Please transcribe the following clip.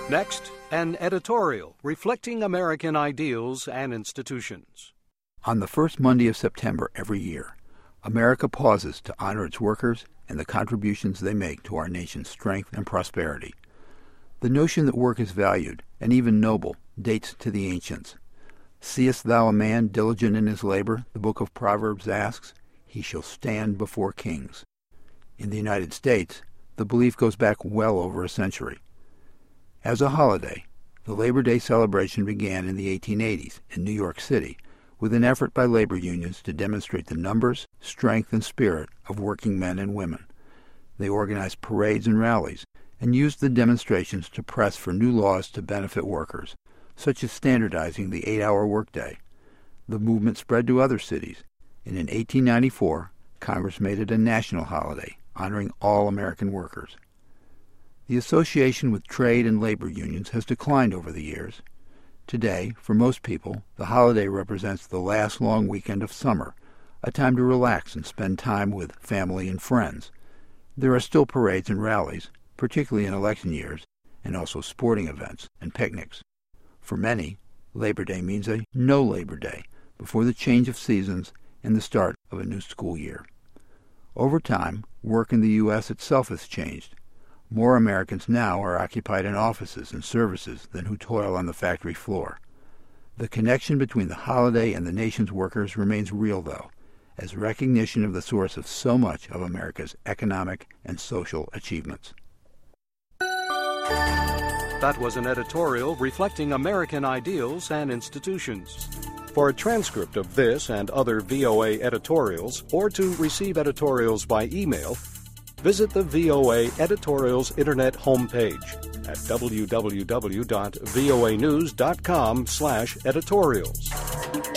Next, an editorial reflecting American ideals and institutions. On the first Monday of September every year, America pauses to honor its workers and the contributions they make to our nation's strength and prosperity. The notion that work is valued, and even noble, dates to the ancients. Seest thou a man diligent in his labor, the book of Proverbs asks, he shall stand before kings. In the United States, the belief goes back well over a century. As a holiday, the Labor Day celebration began in the 1880s in New York City with an effort by labor unions to demonstrate the numbers, strength, and spirit of working men and women. They organized parades and rallies and used the demonstrations to press for new laws to benefit workers, such as standardizing the 8-hour workday. The movement spread to other cities, and in 1894, Congress made it a national holiday, honoring all American workers. The association with trade and labor unions has declined over the years. Today, for most people, the holiday represents the last long weekend of summer, a time to relax and spend time with family and friends. There are still parades and rallies, particularly in election years, and also sporting events and picnics. For many, Labor Day means a no Labor Day before the change of seasons and the start of a new school year. Over time, work in the U.S. itself has changed. More Americans now are occupied in offices and services than who toil on the factory floor. The connection between the holiday and the nation's workers remains real, though, as recognition of the source of so much of America's economic and social achievements. That was an editorial reflecting American ideals and institutions. For a transcript of this and other VOA editorials, or to receive editorials by email, visit the VOA Editorials Internet homepage at www.voanews.com/editorials.